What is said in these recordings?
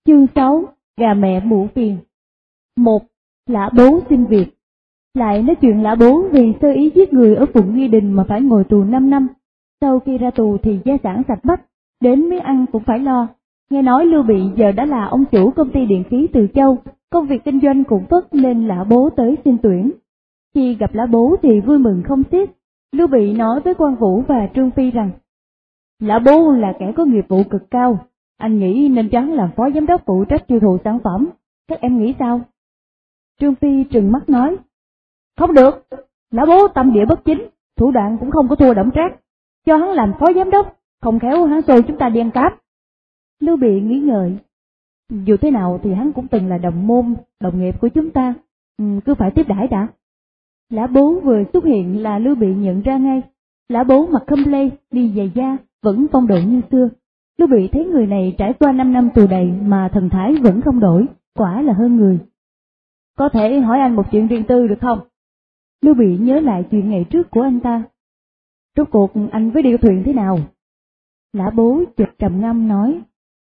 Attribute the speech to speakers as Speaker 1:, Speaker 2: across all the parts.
Speaker 1: Chương 6, gà mẹ muộn phiền. 1. Lã Bố xin việc. Lại nói chuyện Lã Bố vì sơ ý giết người ở Phụng Nghi Đình mà phải ngồi tù 5 năm. Sau khi ra tù thì gia sản sạch bách, đến miếng ăn cũng phải lo. Nghe nói Lưu Bị giờ đã là ông chủ công ty điện khí Từ Châu, công việc kinh doanh cũng vất nên Lã Bố tới xin tuyển. Khi gặp Lã Bố thì vui mừng không xiết. Lưu Bị nói với Quan Vũ và Trương Phi rằng, Lã Bố là kẻ có nghiệp vụ cực cao, anh nghĩ nên cho hắn làm phó giám đốc phụ trách tiêu thụ sản phẩm, các em nghĩ sao? Trương Phi trừng mắt nói, không được, Lã Bố tâm địa bất chính, thủ đoạn cũng không có thua Đổng Trác, cho hắn làm phó giám đốc, không khéo hắn xôi chúng ta đi ăn cắp. Lưu Bị nghĩ ngợi, dù thế nào thì hắn cũng từng là đồng môn, đồng nghiệp của chúng ta, cứ phải tiếp đãi đã. Lã Bố vừa xuất hiện là Lưu Bị nhận ra ngay. Lã Bố mặc khâm lê, đi giày da, vẫn phong độ như xưa. Lưu Bị thấy người này trải qua 5 năm tù đầy mà thần thái vẫn không đổi, quả là hơn người. Có thể hỏi anh một chuyện riêng tư được không? Lưu Bị nhớ lại chuyện ngày trước của anh ta. Rốt cuộc anh với Điêu Thuyền thế nào? Lã Bố chợt trầm ngâm nói,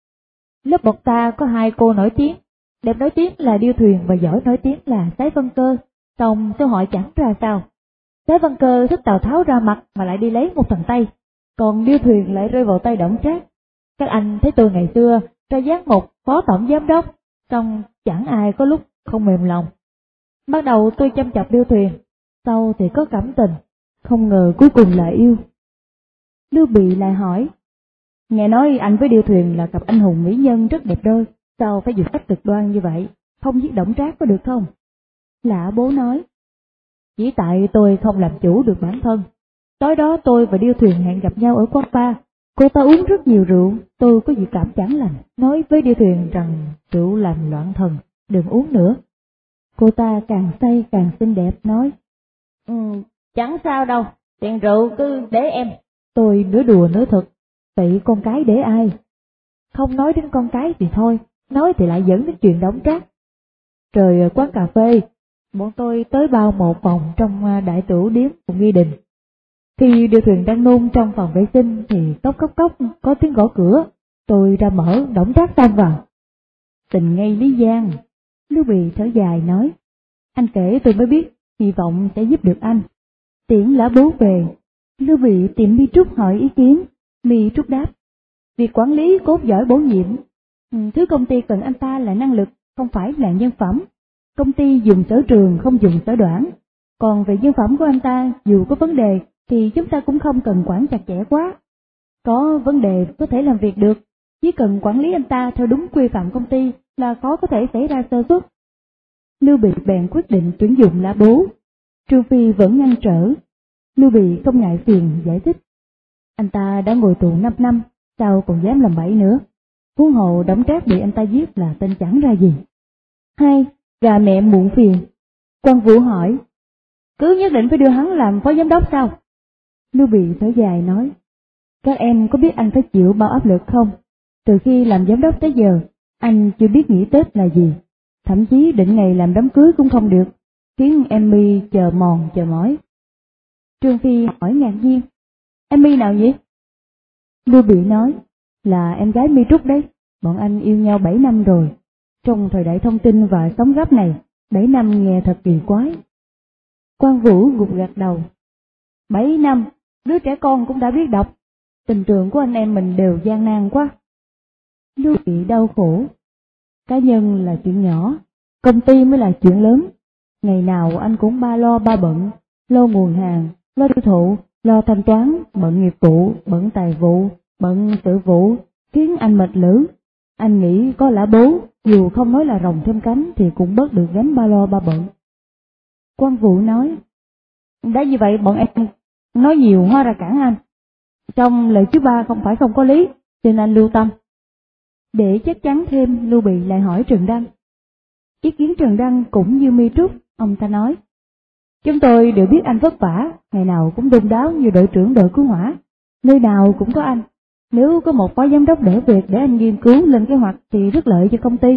Speaker 1: lớp bậc ta có 2 cô nổi tiếng, đẹp nổi tiếng là Điêu Thuyền và giỏi nổi tiếng là Sái Văn Cơ, xong tôi hỏi chẳng ra sao. Sái Văn Cơ thích Tào Tháo ra mặt mà lại đi lấy một thằng Tây, còn Điêu Thuyền lại rơi vào tay Đổng Trác. Các anh thấy tôi ngày xưa ra giác một phó tổng giám đốc, xong chẳng ai có lúc không mềm lòng. Bắt đầu tôi chăm chọc Điêu Thuyền, sau thì có cảm tình, không ngờ cuối cùng là yêu. Lưu Bị lại hỏi, nghe nói anh với Điêu Thuyền là cặp anh hùng mỹ nhân rất đẹp đôi, sao phải dùng cách cực đoan như vậy, không giết Đổng Trác có được không? Lã Bố nói, chỉ tại tôi không làm chủ được bản thân. Tối đó tôi và Điêu Thuyền hẹn gặp nhau ở quán bar, cô ta uống rất nhiều rượu, tôi có dự cảm chẳng lành, nói với Điêu Thuyền rằng rượu làm loạn thần, đừng uống nữa. Cô ta càng say càng xinh đẹp nói, chẳng sao đâu, tiền rượu cứ để em. Tôi nửa đùa nửa thật, vậy con cái để ai? Không nói đến con cái thì thôi, nói thì lại dẫn đến chuyện Đổng Trác. Trời ở quán cà phê, bọn tôi tới bao một phòng trong đại tửu điếm của Nghi Đình. Khi Điêu Thuyền đang nôn trong phòng vệ sinh thì cốc cốc cốc có tiếng gõ cửa, tôi ra mở, Đổng Trác xông vào. Tình ngay lý gian. Lưu Bị thở dài nói, anh kể tôi mới biết, hy vọng sẽ giúp được anh. Tiễn Lã Bố về, Lưu Bị tìm Mi Trúc hỏi ý kiến. Mi Trúc đáp, việc quản lý cốt giỏi bổ nhiệm, thứ công ty cần anh ta là năng lực, không phải là nhân phẩm. Công ty dùng sở trường không dùng sở đoản, còn về nhân phẩm của anh ta dù có vấn đề thì chúng ta cũng không cần quản chặt chẽ quá. Có vấn đề có thể làm việc được, chỉ cần quản lý anh ta theo đúng quy phạm công ty là khó có thể xảy ra sơ suất. Lưu Bị bèn quyết định tuyển dụng Lã Bố. Trương Phi vẫn ngăn trở. Lưu Bị không ngại phiền giải thích, anh ta đã ngồi tù 5 năm, sao còn dám làm bậy nữa? Huống hồ Đổng Trác bị anh ta giết là tên chẳng ra gì. 2. Gà mẹ muộn phiền. Quan Vũ hỏi, cứ nhất định phải đưa hắn làm phó giám đốc sao? Lưu Bị thở dài nói, các em có biết anh phải chịu bao áp lực không? Từ khi làm giám đốc tới giờ, anh chưa biết nghỉ Tết là gì, thậm chí định ngày làm đám cưới cũng không được, khiến Emmy chờ mòn chờ mỏi. Trương Phi hỏi ngạc nhiên, Emmy nào vậy? Lưu Bị nói, là em gái Mi Trúc đấy, bọn anh yêu nhau 7 năm rồi. Trong thời đại thông tin và sống gấp này, 7 năm nghe thật kỳ quái. Quan Vũ gục gật đầu, 7 năm, đứa trẻ con cũng đã biết đọc, tình trường của anh em mình đều gian nan quá. Lưu Bị đau khổ, cá nhân là chuyện nhỏ, công ty mới là chuyện lớn. Ngày nào anh cũng ba lo ba bận, lo nguồn hàng, lo tiêu thụ, lo thanh toán, bận nghiệp vụ, bận tài vụ, bận sự vụ, khiến anh mệt lử. Anh nghĩ có Lã Bố, dù không nói là rồng thêm cánh thì cũng bớt được gánh ba lo ba bận. Quan Vũ nói, đã như vậy bọn em nói nhiều hóa ra cản anh. Trong lời thứ ba không phải không có lý, xin anh lưu tâm. Để chắc chắn thêm, Lưu Bị lại hỏi Trần Đăng. Ý kiến Trần Đăng cũng như Mi Trúc, ông ta nói, chúng tôi đều biết anh vất vả, ngày nào cũng đôn đáo như đội trưởng đội cứu hỏa, nơi nào cũng có anh. Nếu có một phó giám đốc đỡ việc để anh nghiên cứu lên kế hoạch thì rất lợi cho công ty.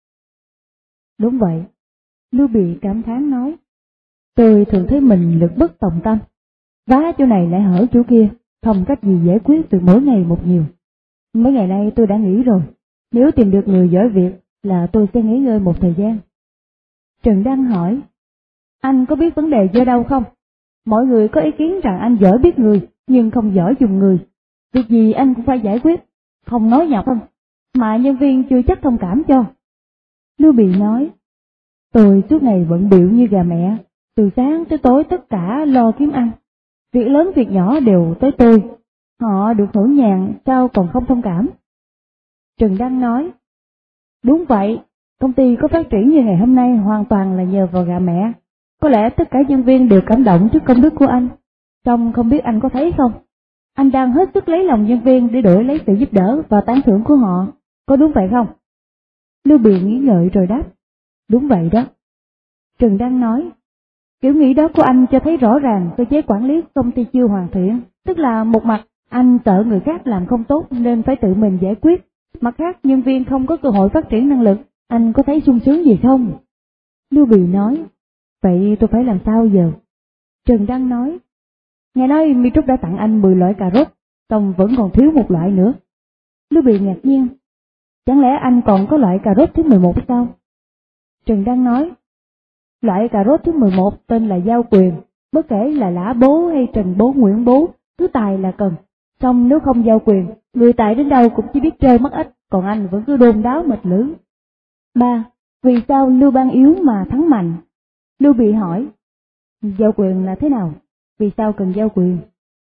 Speaker 1: Đúng vậy, Lưu Bị cảm thán nói, tôi thường thấy mình lực bất tòng tâm, vá chỗ này lại hở chỗ kia, không cách gì giải quyết từ mỗi ngày một nhiều. Mấy ngày nay tôi đã nghĩ rồi, Nếu tìm được người giỏi việc là tôi sẽ nghỉ ngơi một thời gian. Trần Đăng hỏi, anh có biết vấn đề do đâu không? Mọi người có ý kiến rằng anh giỏi biết người, nhưng không giỏi dùng người. Việc gì anh cũng phải giải quyết, không nói nhọc không, mà nhân viên chưa chắc thông cảm cho. Lưu Bị nói, tôi suốt ngày bận bịu như gà mẹ, từ sáng tới tối tất cả lo kiếm ăn. Việc lớn việc nhỏ đều tới tôi, họ được hưởng nhàn sao còn không thông cảm. Trần Đăng nói, đúng vậy, công ty có phát triển như ngày hôm nay hoàn toàn là nhờ vào gà mẹ. Có lẽ tất cả nhân viên đều cảm động trước công đức của anh. Song không biết anh có thấy không? Anh đang hết sức lấy lòng nhân viên để đổi lấy sự giúp đỡ và tán thưởng của họ. Có đúng vậy không? Lưu Bị nghĩ ngợi rồi đáp, đúng vậy đó. Trần Đăng nói, kiểu nghĩ đó của anh cho thấy rõ ràng cơ chế quản lý công ty chưa hoàn thiện. Tức là một mặt, anh sợ người khác làm không tốt nên phải tự mình giải quyết. Mặt khác, nhân viên không có cơ hội phát triển năng lực, anh có thấy sung sướng gì không? Lưu Bị nói, vậy tôi phải làm sao giờ? Trần Đăng nói, nghe nói Mi Trúc đã tặng anh 10 loại cà rốt, song vẫn còn thiếu một loại nữa. Lưu Bị ngạc nhiên, chẳng lẽ anh còn có loại cà rốt thứ 11 sao? Trần Đăng nói, loại cà rốt thứ 11 tên là Giao Quyền, bất kể là Lã Bố hay Trần Bố Nguyễn Bố, thứ tài là cần. Song nếu không giao quyền, người tài đến đâu cũng chỉ biết trêu mất ích, còn anh vẫn cứ đôn đáo mệt lử. 3. Vì sao Lưu Bang yếu mà thắng mạnh? Lưu Bị hỏi, giao quyền là thế nào? Vì sao cần giao quyền?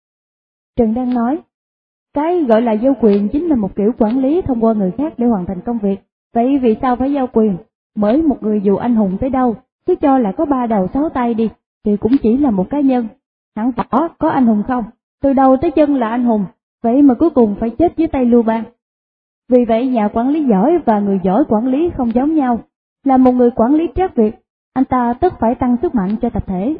Speaker 1: Trần Đăng nói, cái gọi là giao quyền chính là một kiểu quản lý thông qua người khác để hoàn thành công việc. Vậy vì sao phải giao quyền? Bởi một người dù anh hùng tới đâu, cứ cho là có 3 đầu 6 tay đi, thì cũng chỉ là một cá nhân. Hẳn võ có anh hùng không? Từ đầu tới chân là anh hùng, vậy mà cuối cùng phải chết dưới tay Lưu Bang. Vì vậy nhà quản lý giỏi và người giỏi quản lý không giống nhau. Là một người quản lý trác việc, anh ta tất phải tăng sức mạnh cho tập thể.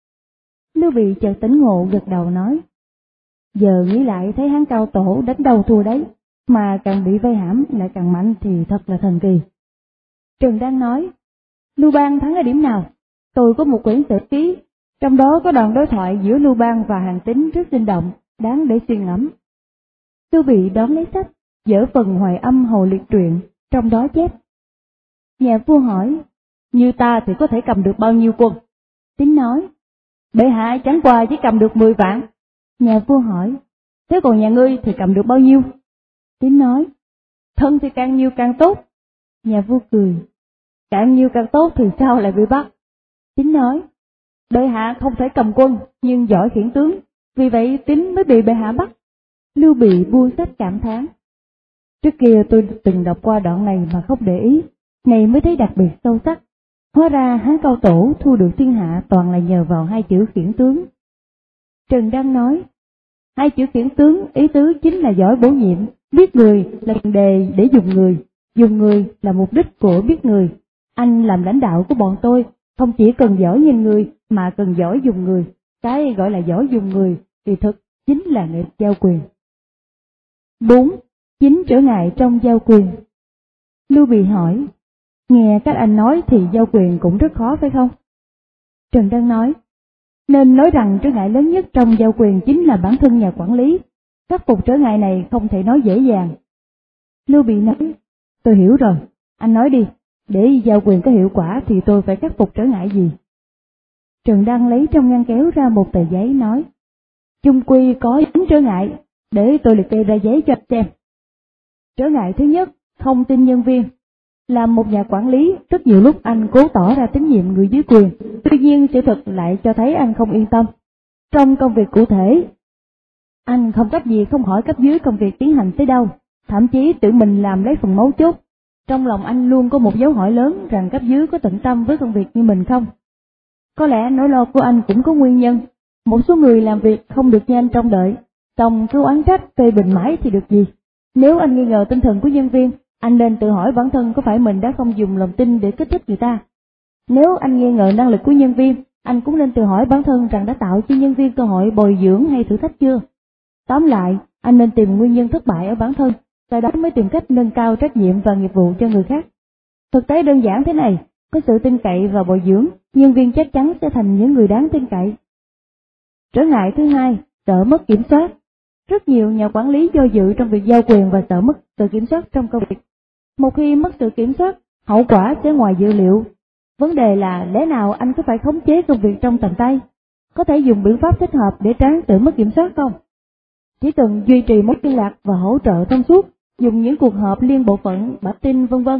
Speaker 1: Lưu Bị chợt tỉnh ngộ gật đầu nói, giờ nghĩ lại thấy hắn Cao Tổ đánh đầu thua đấy, mà càng bị vây hãm lại càng mạnh thì thật là thần kỳ. Trần Đăng nói, Lưu Bang thắng ở điểm nào? Tôi có một quyển sử ký, trong đó có đoạn đối thoại giữa Lưu Bang và Hàn Tín rất sinh động, đáng để suy ngẫm. Lưu Bị đón lấy sách, dở phần Hoài Âm Hồ Liệt Truyện, trong đó chép. Nhà vua hỏi, như ta thì có thể cầm được bao nhiêu quân? Tín nói, bệ hạ chẳng qua chỉ cầm được 10 vạn. Nhà vua hỏi, thế còn nhà ngươi thì cầm được bao nhiêu? Tín nói, thân thì càng nhiều càng tốt. Nhà vua cười, càng nhiều càng tốt thì sao lại bị bắt? Tín nói, bệ hạ không thể cầm quân nhưng giỏi khiển tướng, vì vậy Tín mới bị bệ hạ bắt. Lưu Bị buông sách cảm thán, trước kia tôi từng đọc qua đoạn này mà không để ý, này mới thấy đặc biệt sâu sắc. Hóa ra Hán Cao Tổ thu được thiên hạ toàn là nhờ vào 2 chữ khiển tướng. Trần Đăng nói, 2 chữ khiển tướng ý tứ chính là giỏi bổ nhiệm, biết người là tiền đề để dùng người là mục đích của biết người. Anh làm lãnh đạo của bọn tôi, không chỉ cần giỏi nhìn người mà cần giỏi dùng người. Cái gọi là giỏi dùng người thì thực chính là nghệ giao quyền. 4. 9 trở ngại trong giao quyền. Lưu Bị hỏi, nghe các anh nói thì giao quyền cũng rất khó phải không? Trần Đăng nói, nên nói rằng trở ngại lớn nhất trong giao quyền chính là bản thân nhà quản lý. Khắc phục trở ngại này không thể nói dễ dàng. Lưu Bị nói, tôi hiểu rồi, anh nói đi, để giao quyền có hiệu quả thì tôi phải khắc phục trở ngại gì? Trần Đăng lấy trong ngăn kéo ra một tờ giấy nói, chung quy có 9 trở ngại, để tôi liệt kê ra giấy cho xem. Trở ngại thứ nhất, không tin nhân viên. Làm một nhà quản lý, rất nhiều lúc anh cố tỏ ra tín nhiệm người dưới quyền, tuy nhiên sự thật lại cho thấy anh không yên tâm. Trong công việc cụ thể, anh không cách gì không hỏi cấp dưới công việc tiến hành tới đâu, thậm chí tự mình làm lấy phần mấu chốt. Trong lòng anh luôn có một dấu hỏi lớn rằng cấp dưới có tận tâm với công việc như mình không. Có lẽ nỗi lo của anh cũng có nguyên nhân. Một số người làm việc không được như anh trông đợi, xong cứ oán trách phê bình mãi thì được gì. Nếu anh nghi ngờ tinh thần của nhân viên, anh nên tự hỏi bản thân có phải mình đã không dùng lòng tin để kích thích người ta. Nếu anh nghi ngờ năng lực của nhân viên, anh cũng nên tự hỏi bản thân rằng đã tạo cho nhân viên cơ hội bồi dưỡng hay thử thách chưa. Tóm lại, anh nên tìm nguyên nhân thất bại ở bản thân, sau đó mới tìm cách nâng cao trách nhiệm và nghiệp vụ cho người khác. Thực tế đơn giản thế này, có sự tin cậy và bồi dưỡng, nhân viên chắc chắn sẽ thành những người đáng tin cậy. Trở ngại thứ hai, sợ mất kiểm soát. Rất nhiều nhà quản lý do dự trong việc giao quyền và sợ mất sự kiểm soát trong công việc. Một khi mất sự kiểm soát, hậu quả sẽ ngoài dự liệu. Vấn đề là lẽ nào anh có phải khống chế công việc trong tầm tay? Có thể dùng biện pháp thích hợp để tránh tự mất kiểm soát không? Chỉ cần duy trì mối liên lạc và hỗ trợ thông suốt, dùng những cuộc họp liên bộ phận, bản tin v.v.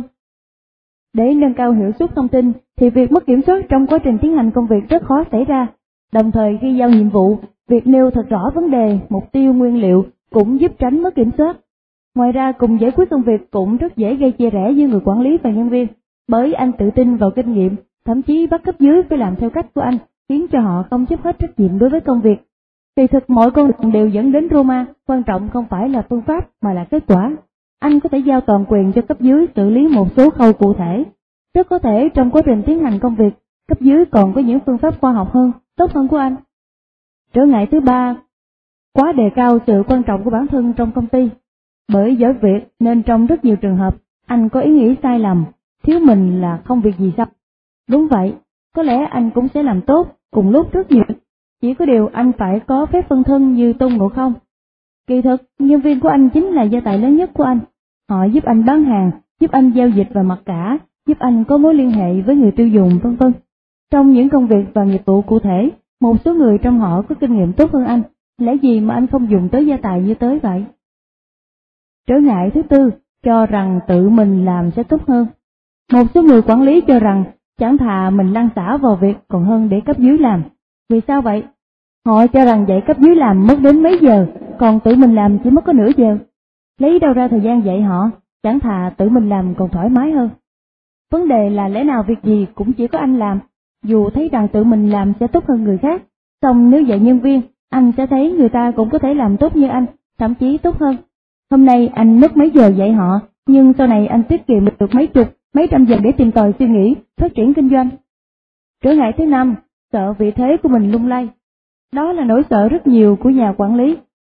Speaker 1: Để nâng cao hiệu suất thông tin thì việc mất kiểm soát trong quá trình tiến hành công việc rất khó xảy ra. Đồng thời khi giao nhiệm vụ, việc nêu thật rõ vấn đề, mục tiêu, nguyên liệu cũng giúp tránh mất kiểm soát. Ngoài ra cùng giải quyết công việc cũng rất dễ gây chia rẽ giữa người quản lý và nhân viên, bởi anh tự tin vào kinh nghiệm, thậm chí bắt cấp dưới phải làm theo cách của anh, khiến cho họ không chấp hết trách nhiệm đối với công việc. Kỳ thực mọi con đường đều dẫn đến Roma, quan trọng không phải là phương pháp mà là kết quả. Anh có thể giao toàn quyền cho cấp dưới xử lý một số khâu cụ thể. Rất có thể trong quá trình tiến hành công việc, cấp dưới còn có những phương pháp khoa học hơn, tốt hơn của anh. Trở ngại thứ ba, quá đề cao sự quan trọng của bản thân trong công ty. Bởi giỏi việc nên trong rất nhiều trường hợp, anh có ý nghĩ sai lầm, thiếu mình là không việc gì sao. Đúng vậy, có lẽ anh cũng sẽ làm tốt, cùng lúc rất nhiều. Chỉ có điều anh phải có phép phân thân như Tôn Ngộ Không. Kỳ thực, nhân viên của anh chính là gia tài lớn nhất của anh. Họ giúp anh bán hàng, giúp anh giao dịch và mặc cả, giúp anh có mối liên hệ với người tiêu dùng v.v. Trong những công việc và nghiệp vụ cụ thể, một số người trong họ có kinh nghiệm tốt hơn anh, lẽ gì mà anh không dùng tới gia tài như tới vậy? Trở ngại thứ tư, cho rằng tự mình làm sẽ tốt hơn. Một số người quản lý cho rằng chẳng thà mình lăn xả vào việc còn hơn để cấp dưới làm. Vì sao vậy? Họ cho rằng dạy cấp dưới làm mất đến mấy giờ, còn tự mình làm chỉ mất có nửa giờ. Lấy đâu ra thời gian dạy họ, chẳng thà tự mình làm còn thoải mái hơn. Vấn đề là lẽ nào việc gì cũng chỉ có anh làm, dù thấy rằng tự mình làm sẽ tốt hơn người khác. Xong nếu dạy nhân viên, anh sẽ thấy người ta cũng có thể làm tốt như anh, thậm chí tốt hơn. Hôm nay anh mất mấy giờ dạy họ, nhưng sau này anh tiết kiệm được mấy chục, mấy trăm giờ để tìm tòi suy nghĩ, phát triển kinh doanh. Trở ngại thứ năm, sợ vị thế của mình lung lay. Đó là nỗi sợ rất nhiều của nhà quản lý.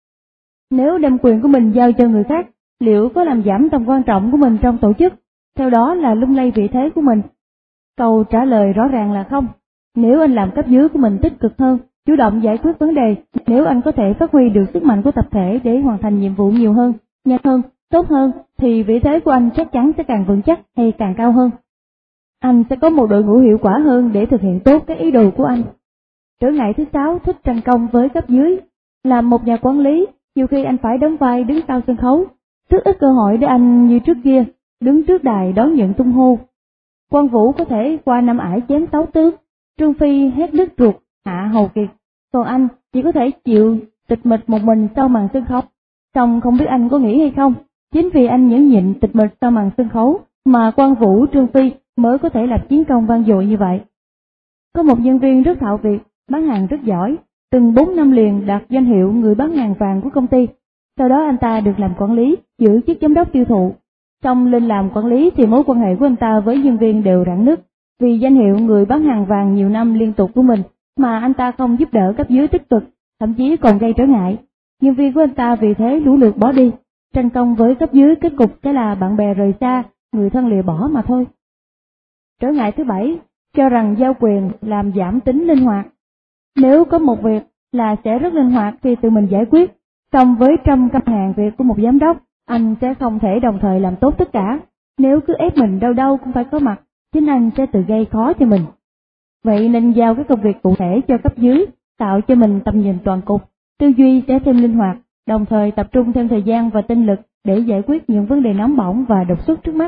Speaker 1: Nếu đem quyền của mình giao cho người khác, liệu có làm giảm tầm quan trọng của mình trong tổ chức, theo đó là lung lay vị thế của mình? Câu trả lời rõ ràng là không. Nếu anh làm cấp dưới của mình tích cực hơn, chủ động giải quyết vấn đề, nếu anh có thể phát huy được sức mạnh của tập thể để hoàn thành nhiệm vụ nhiều hơn, nhanh hơn, tốt hơn, thì vị thế của anh chắc chắn sẽ càng vững chắc hay càng cao hơn. Anh sẽ có một đội ngũ hiệu quả hơn để thực hiện tốt các ý đồ của anh. Trở ngại thứ sáu, thích tranh công với cấp dưới. Làm một nhà quản lý, nhiều khi anh phải đóng vai đứng sau sân khấu, rất ít cơ hội để anh như trước kia, đứng trước đài đón nhận tung hô. Quan Vũ có thể qua năm ải chém tấu tước, Trương Phi hét đứt ruột, hạ hầu kiệt, còn anh chỉ có thể chịu tịch mịch một mình sau màn sân khấu. Xong không biết anh có nghĩ hay không, chính vì anh nhẫn nhịn tịch mịch sau màn sân khấu mà Quan Vũ, Trương Phi mới có thể làm chiến công vang dội như vậy. Có một nhân viên rất thạo việc, bán hàng rất giỏi, từng 4 năm liền đạt danh hiệu người bán hàng vàng của công ty. Sau đó anh ta được làm quản lý, giữ chức giám đốc tiêu thụ. Xong lên làm quản lý thì mối quan hệ của anh ta với nhân viên đều rạn nứt, vì danh hiệu người bán hàng vàng nhiều năm liên tục của mình mà anh ta không giúp đỡ cấp dưới tích cực, thậm chí còn gây trở ngại. Nhân viên của anh ta vì thế lũ lượt bỏ đi, tranh công với cấp dưới, kết cục sẽ là bạn bè rời xa, người thân lìa bỏ mà thôi. Trở ngại thứ bảy, cho rằng giao quyền làm giảm tính linh hoạt. Nếu có một việc là sẽ rất linh hoạt khi tự mình giải quyết, song với trăm căn hàng việc của một giám đốc, anh sẽ không thể đồng thời làm tốt tất cả. Nếu cứ ép mình đâu đâu cũng phải có mặt, chính anh sẽ tự gây khó cho mình. Vậy nên giao cái công việc cụ thể cho cấp dưới, tạo cho mình tầm nhìn toàn cục, tư duy sẽ thêm linh hoạt, đồng thời tập trung thêm thời gian và tinh lực để giải quyết những vấn đề nóng bỏng và đột xuất trước mắt.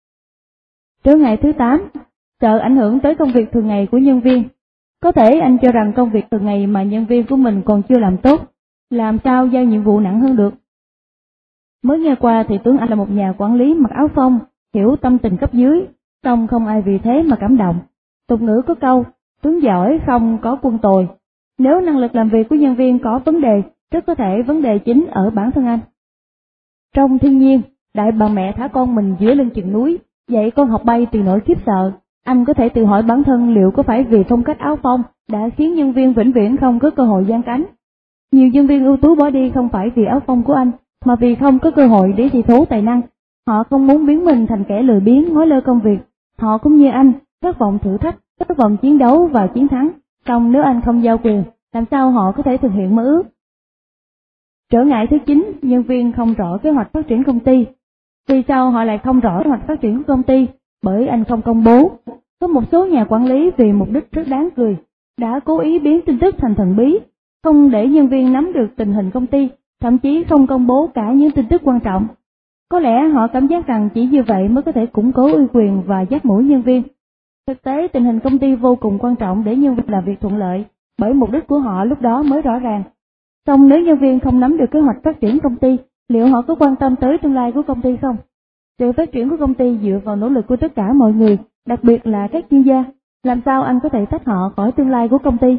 Speaker 1: Trở ngại thứ 8, sợ ảnh hưởng tới công việc thường ngày của nhân viên. Có thể anh cho rằng công việc thường ngày mà nhân viên của mình còn chưa làm tốt, làm sao giao nhiệm vụ nặng hơn được. Mới nghe qua thì tưởng anh là một nhà quản lý mặc áo phông, hiểu tâm tình cấp dưới, song không ai vì thế mà cảm động. Tục ngữ có câu, tướng giỏi không có quân tồi. Nếu năng lực làm việc của nhân viên có vấn đề, rất có thể vấn đề chính ở bản thân anh. Trong thiên nhiên, đại bà mẹ thả con mình giữa lưng chừng núi, dạy con học bay từ nỗi khiếp sợ. Anh có thể tự hỏi bản thân liệu có phải vì phong cách áo phông đã khiến nhân viên vĩnh viễn không có cơ hội giang cánh. Nhiều nhân viên ưu tú bỏ đi không phải vì áo phông của anh, mà vì không có cơ hội để thi thố tài năng. Họ không muốn biến mình thành kẻ lười biếng ngó lơ công việc. Họ cũng như anh, khát vọng thử thách, khát vọng chiến đấu và chiến thắng. Song nếu anh không giao quyền, làm sao họ có thể thực hiện mơ ước? Trở ngại thứ 9, nhân viên không rõ kế hoạch phát triển công ty. Vì sao họ lại không rõ kế hoạch phát triển của công ty? Bởi anh không công bố. Có một số nhà quản lý vì mục đích rất đáng cười, đã cố ý biến tin tức thành thần bí, không để nhân viên nắm được tình hình công ty, thậm chí không công bố cả những tin tức quan trọng. Có lẽ họ cảm giác rằng chỉ như vậy mới có thể củng cố uy quyền và dắt mũi nhân viên. Thực tế, tình hình công ty vô cùng quan trọng để nhân viên làm việc thuận lợi, bởi mục đích của họ lúc đó mới rõ ràng. Song nếu nhân viên không nắm được kế hoạch phát triển công ty, liệu họ có quan tâm tới tương lai của công ty không? Sự phát triển của công ty dựa vào nỗ lực của tất cả mọi người, đặc biệt là các chuyên gia. Làm sao anh có thể tách họ khỏi tương lai của công ty?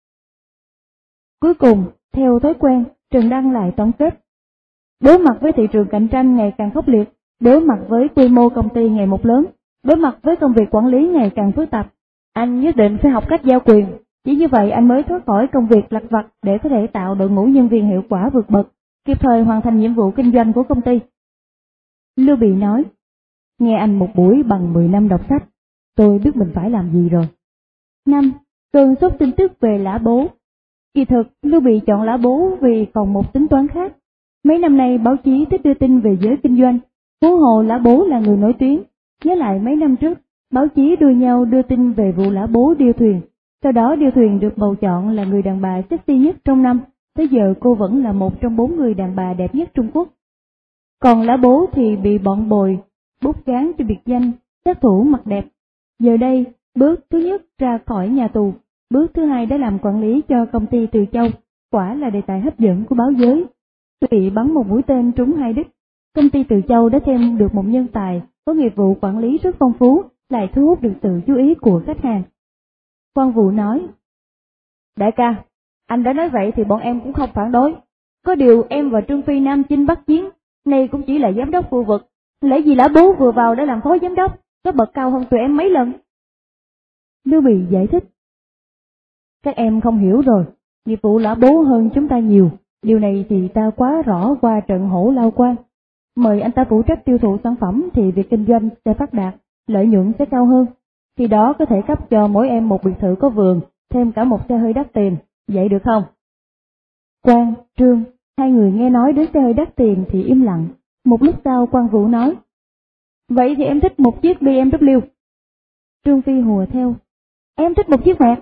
Speaker 1: Cuối cùng, theo thói quen, Trần Đăng lại tổng kết. Đối mặt với thị trường cạnh tranh ngày càng khốc liệt, đối mặt với quy mô công ty ngày một lớn, đối mặt với công việc quản lý ngày càng phức tạp, anh nhất định phải học cách giao quyền. Chỉ như vậy anh mới thoát khỏi công việc lặt vặt để có thể tạo đội ngũ nhân viên hiệu quả vượt bậc, kịp thời hoàn thành nhiệm vụ kinh doanh của công ty. Lưu Bị nói, nghe anh một buổi bằng 10 năm đọc sách, tôi biết mình phải làm gì rồi. 5. Cơn sốt tin tức về Lã Bố. Kỳ thực, Lưu Bị chọn Lã Bố vì còn một tính toán khác. Mấy năm nay báo chí thích đưa tin về giới kinh doanh, huống hồ Lã Bố là người nổi tiếng. Nhớ lại mấy năm trước, báo chí đua nhau đưa tin về vụ Lã Bố điêu thuyền. Sau đó điêu thuyền được bầu chọn là người đàn bà sexy nhất trong năm, tới giờ cô vẫn là một trong 4 người đàn bà đẹp nhất Trung Quốc. Còn Lã Bố thì bị bọn bồi bút gán cho biệt danh sát thủ mặt đẹp. Giờ đây, bước thứ nhất ra khỏi nhà tù, bước thứ hai đã làm quản lý cho công ty Từ Châu, quả là đề tài hấp dẫn của báo giới. Bị bắn một mũi tên trúng 2 đích, công ty Từ Châu đã thêm được một nhân tài có nghiệp vụ quản lý rất phong phú, lại thu hút được sự chú ý của khách hàng. Quan Vũ nói, đại ca, anh đã nói vậy thì bọn em cũng không phản đối. Có điều em và Trương Phi Nam chinh Bắc chiến, nay cũng chỉ là giám đốc khu vực. Lẽ gì Lã Bố vừa vào đã làm phó giám đốc, có bậc cao hơn tụi em mấy lần? Lưu Bị giải thích, các em không hiểu rồi, nghiệp vụ Lã Bố hơn chúng ta nhiều, điều này thì ta quá rõ qua trận hổ lao quan. Mời anh ta phụ trách tiêu thụ sản phẩm thì việc kinh doanh sẽ phát đạt, lợi nhuận sẽ cao hơn. Khi đó có thể cấp cho mỗi em một biệt thự có vườn, thêm cả một xe hơi đắt tiền, vậy được không? Quang, Trương, hai người nghe nói đến xe hơi đắt tiền thì im lặng. Một lúc sau Quang Vũ nói, vậy thì em thích một chiếc BMW. Trương Phi hùa theo, em thích một chiếc Mạc.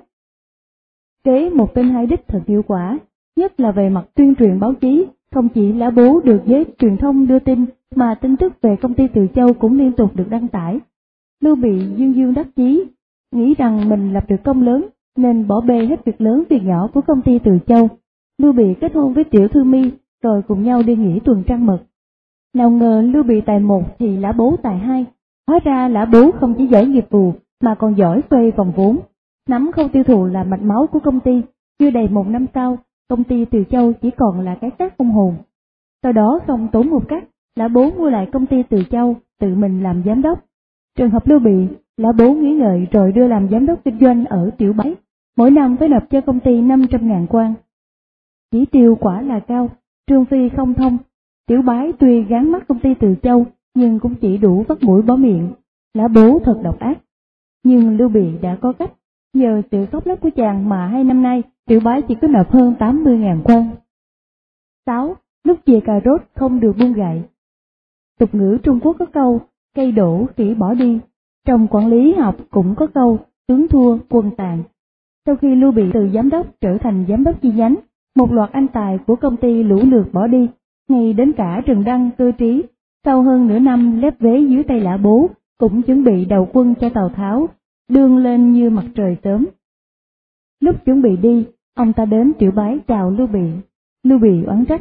Speaker 1: Kế một tên hai đích thật hiệu quả, nhất là về mặt tuyên truyền báo chí, không chỉ Lã Bố được giới truyền thông đưa tin, mà tin tức về công ty Từ Châu cũng liên tục được đăng tải. Lưu Bị dương dương đắc chí, nghĩ rằng mình lập được công lớn, nên bỏ bê hết việc lớn việc nhỏ của công ty Từ Châu. Lưu Bị kết hôn với Tiểu Thư Mi, rồi cùng nhau đi nghỉ tuần trăng mật. Nào ngờ Lưu Bị tài 1 thì Lã Bố tài 2. Hóa ra Lã Bố không chỉ giỏi nghiệp vụ, mà còn giỏi xoay vòng vốn. Nắm khâu tiêu thụ là mạch máu của công ty. Chưa đầy 1 năm sau, công ty Từ Châu chỉ còn là cái xác không hồn. Sau đó không tốn một cách, Lã Bố mua lại công ty Từ Châu, tự mình làm giám đốc. Trường hợp Lưu Bị, Lã Bố nghĩ ngợi rồi đưa làm giám đốc kinh doanh ở Tiểu Bái, mỗi năm phải nộp cho công ty 500.000 quan. Chỉ tiêu quả là cao, Trương Phi không thông. Tiểu Bái tuy gán mắt công ty Từ Châu, nhưng cũng chỉ đủ vắt mũi bó miệng. Lã Bố thật độc ác. Nhưng Lưu Bị đã có cách, nhờ sự khóc lóc của chàng mà 2 năm nay, Tiểu Bái chỉ có nộp hơn 80.000 quan. 6. Lúc về cà rốt không được buông gậy. Tục ngữ Trung Quốc có câu, cây đổ khỉ bỏ đi. Trong quản lý học cũng có câu, tướng thua quân tàn. Sau khi Lưu Bị từ giám đốc trở thành giám đốc chi nhánh, một loạt anh tài của công ty lũ lượt bỏ đi, ngay đến cả Trần Đăng, Cơ Trí, sau hơn nửa năm lép vế dưới tay Lã Bố, cũng chuẩn bị đầu quân cho Tào Tháo, đương lên như mặt trời sớm. Lúc chuẩn bị đi, ông ta đến Tiểu Bái chào Lưu Bị. Lưu Bị oán trách,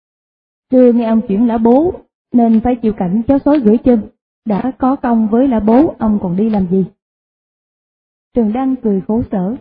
Speaker 1: chưa nghe ông chuyển Lã Bố, nên phải chịu cảnh chó sói gửi chân. Đã có công với Lã Bố, ông còn đi làm gì? Trần Đăng cười khổ sở.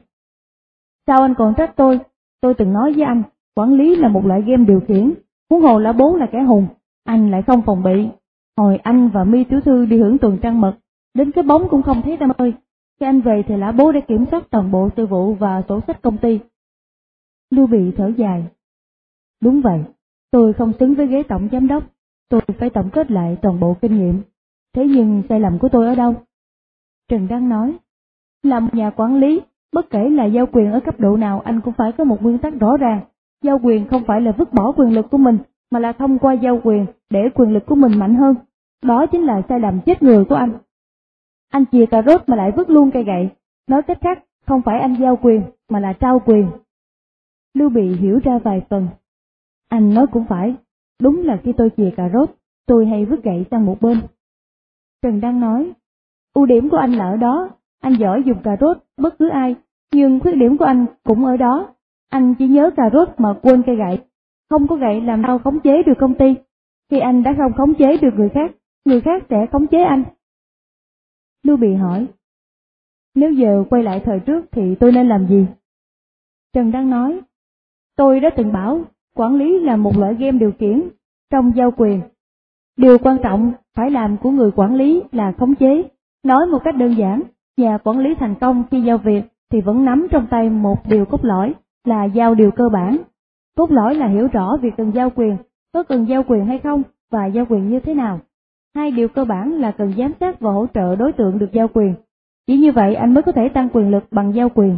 Speaker 1: Sao anh còn trách tôi? Tôi từng nói với anh, quản lý là một loại game điều khiển, huống hồ Lã Bố là kẻ hùng, anh lại không phòng bị. Hồi anh và Mi tiểu thư đi hưởng tuần trăng mật, đến cái bóng cũng không thấy tăm ơi. Khi anh về thì Lã Bố đã kiểm soát toàn bộ sự vụ và sổ sách công ty. Lưu Bị thở dài. Đúng vậy, tôi không xứng với ghế tổng giám đốc, tôi phải tổng kết lại toàn bộ kinh nghiệm. Thế nhưng sai lầm của tôi ở đâu? Trần Đăng nói, là một nhà quản lý, bất kể là giao quyền ở cấp độ nào anh cũng phải có một nguyên tắc rõ ràng. Giao quyền không phải là vứt bỏ quyền lực của mình, mà là thông qua giao quyền để quyền lực của mình mạnh hơn. Đó chính là sai lầm chết người của anh. Anh chìa cà rốt mà lại vứt luôn cây gậy, nói cách khác, không phải anh giao quyền mà là trao quyền. Lưu Bị hiểu ra vài phần. Anh nói cũng phải, đúng là khi tôi chìa cà rốt, tôi hay vứt gậy sang một bên. Trần Đăng nói, ưu điểm của anh là ở đó, anh giỏi dùng cà rốt bất cứ ai, nhưng khuyết điểm của anh cũng ở đó. Anh chỉ nhớ cà rốt mà quên cây gậy, không có gậy làm sao khống chế được công ty. Khi anh đã không khống chế được người khác sẽ khống chế anh. Lưu Bị hỏi, nếu giờ quay lại thời trước thì tôi nên làm gì? Trần Đăng nói, tôi đã từng bảo, quản lý là một loại game điều khiển trong giao quyền. Điều quan trọng phải làm của người quản lý là khống chế. Nói một cách đơn giản, nhà quản lý thành công khi giao việc thì vẫn nắm trong tay một điều cốt lõi là giao điều cơ bản. Cốt lõi là hiểu rõ việc cần giao quyền, có cần giao quyền hay không và giao quyền như thế nào. Hai điều cơ bản là cần giám sát và hỗ trợ đối tượng được giao quyền. Chỉ như vậy anh mới có thể tăng quyền lực bằng giao quyền.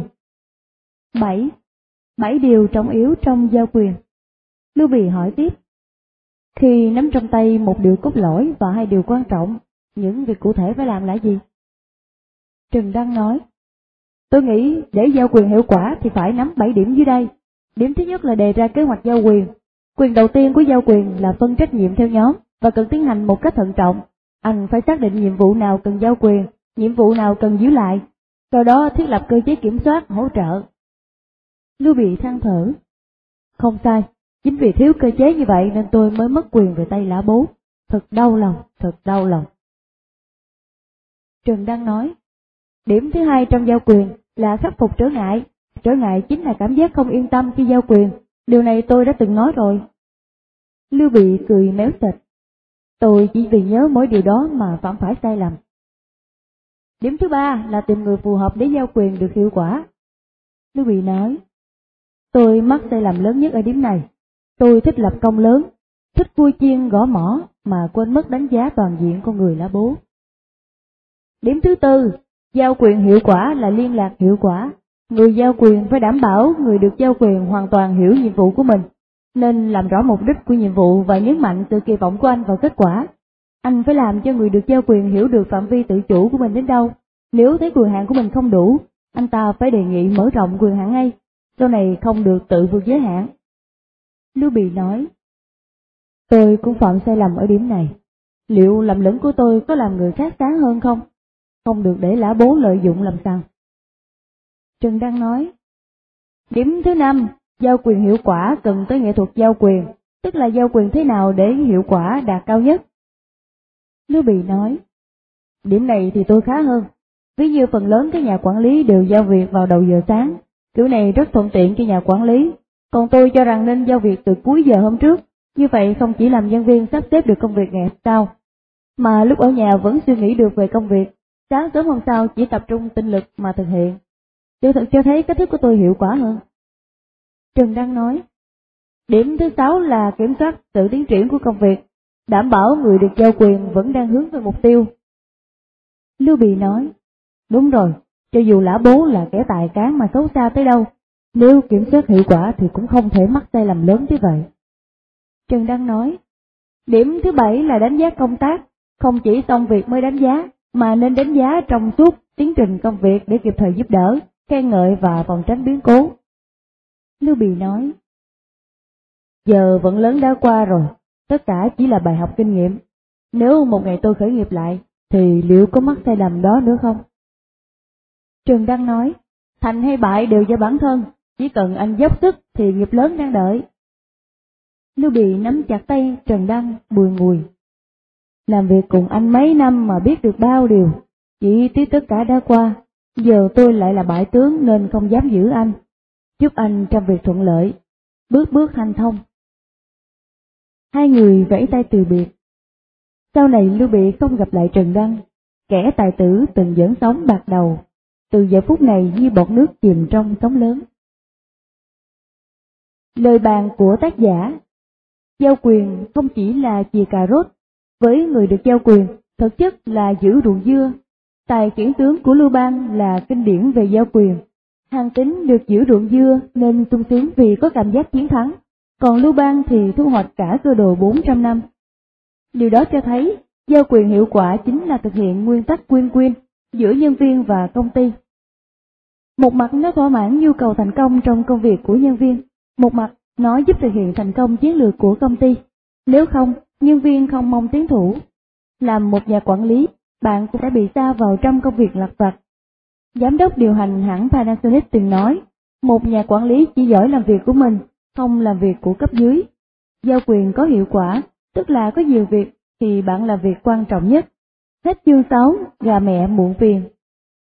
Speaker 1: 7 điều trọng yếu trong giao quyền. Lưu Bị hỏi tiếp, khi nắm trong tay một điều cốt lõi và hai điều quan trọng, những việc cụ thể phải làm là gì? Trần Đăng nói, tôi nghĩ để giao quyền hiệu quả thì phải nắm 7 điểm dưới đây. Điểm thứ nhất là đề ra kế hoạch giao quyền. Quyền đầu tiên của giao quyền là phân trách nhiệm theo nhóm và cần tiến hành một cách thận trọng. Anh phải xác định nhiệm vụ nào cần giao quyền, nhiệm vụ nào cần giữ lại, sau đó thiết lập cơ chế kiểm soát, hỗ trợ. Lưu Bị than thở, không sai, chính vì thiếu cơ chế như vậy nên tôi mới mất quyền về tay Lã Bố. Thật đau lòng. Trần Đăng nói, điểm thứ hai trong giao quyền là khắc phục trở ngại. Trở ngại chính là cảm giác không yên tâm khi giao quyền. Điều này tôi đã từng nói rồi. Lưu Bị cười méo sệt, tôi chỉ vì nhớ mỗi điều đó mà phạm phải sai lầm. Điểm thứ ba là tìm người phù hợp để giao quyền được hiệu quả. Lưu Bị nói, tôi mắc sai lầm lớn nhất ở điểm này. Tôi thích lập công lớn, thích vui chiên gõ mỏ mà quên mất đánh giá toàn diện con người Lã Bố. Điểm thứ tư, giao quyền hiệu quả là liên lạc hiệu quả. Người giao quyền phải đảm bảo người được giao quyền hoàn toàn hiểu nhiệm vụ của mình, nên làm rõ mục đích của nhiệm vụ và nhấn mạnh sự kỳ vọng của anh vào kết quả. Anh phải làm cho người được giao quyền hiểu được phạm vi tự chủ của mình đến đâu. Nếu thấy quyền hạn của mình không đủ, anh ta phải đề nghị mở rộng quyền hạn ngay, sau này không được tự vượt giới hạn. Lưu Bị nói, tôi cũng phạm sai lầm ở điểm này. Liệu lầm lẫn của tôi có làm người khác sáng hơn không? Không được để Lã Bố lợi dụng làm sao? Trần Đăng nói, điểm thứ năm, giao quyền hiệu quả cần tới nghệ thuật giao quyền, tức là giao quyền thế nào để hiệu quả đạt cao nhất. Lưu Bị nói, điểm này thì tôi khá hơn. Ví như phần lớn các nhà quản lý đều giao việc vào đầu giờ sáng, kiểu này rất thuận tiện cho nhà quản lý. Còn tôi cho rằng nên giao việc từ cuối giờ hôm trước, như vậy không chỉ làm nhân viên sắp xếp được công việc ngày hôm sau, mà lúc ở nhà vẫn suy nghĩ được về công việc, sáng sớm hôm sau chỉ tập trung tinh lực mà thực hiện. Sự thật cho thấy cách thức của tôi hiệu quả hơn. Trần Đăng nói, điểm thứ 6 là kiểm soát sự tiến triển của công việc, đảm bảo người được giao quyền vẫn đang hướng về mục tiêu. Lưu Bị nói, đúng rồi, cho dù Lã Bố là kẻ tài cán mà xấu xa tới đâu, nếu kiểm soát hiệu quả thì cũng không thể mắc sai lầm lớn như vậy. Trần Đăng nói, điểm thứ 7 là đánh giá công tác, không chỉ xong việc mới đánh giá, mà nên đánh giá trong suốt tiến trình công việc để kịp thời giúp đỡ, khen ngợi và phòng tránh biến cố. Lưu Bị nói, giờ vận lớn đã qua rồi, tất cả chỉ là bài học kinh nghiệm. Nếu một ngày tôi khởi nghiệp lại, thì liệu có mắc sai lầm đó nữa không? Trần Đăng nói, thành hay bại đều do bản thân, chỉ cần anh dốc sức thì nghiệp lớn đang đợi. Lưu Bị nắm chặt tay Trần Đăng bùi ngùi. Làm việc cùng anh mấy năm mà biết được bao điều, chỉ tiếc tất cả đã qua, giờ tôi lại là bại tướng nên không dám giữ anh. Chúc anh trong việc thuận lợi, bước bước hanh thông. Hai người vẫy tay từ biệt. Sau này Lưu Bị không gặp lại Trần Đăng, kẻ tài tử từng dẫn sóng bạc đầu, từ giờ phút này như bọt nước chìm trong sóng lớn. Lời bàn của tác giả. Giao quyền không chỉ là chìa cà rốt, với người được giao quyền, thực chất là giữ ruộng dưa. Tài khiển tướng của Lưu Bang là kinh điển về giao quyền. Hàn Tín được giữ ruộng dưa nên sung sướng vì có cảm giác chiến thắng, còn Lưu Bang thì thu hoạch cả cơ đồ 400 năm. Điều đó cho thấy Giao quyền hiệu quả chính là thực hiện nguyên tắc win-win giữa nhân viên và công ty. Một mặt nó thỏa mãn nhu cầu thành công trong công việc của nhân viên, một mặt nó giúp thực hiện thành công chiến lược của công ty. Nếu không, nhân viên không mong tiến thủ. Làm một nhà quản lý, bạn cũng sẽ bị sa vào trong công việc lặt vặt. Giám đốc điều hành hãng Panasonic từng nói, một nhà quản lý chỉ giỏi làm việc của mình, không làm việc của cấp dưới. Giao quyền có hiệu quả, tức là có nhiều việc thì bạn làm việc quan trọng nhất. Hết chương 6, gà mẹ muộn phiền.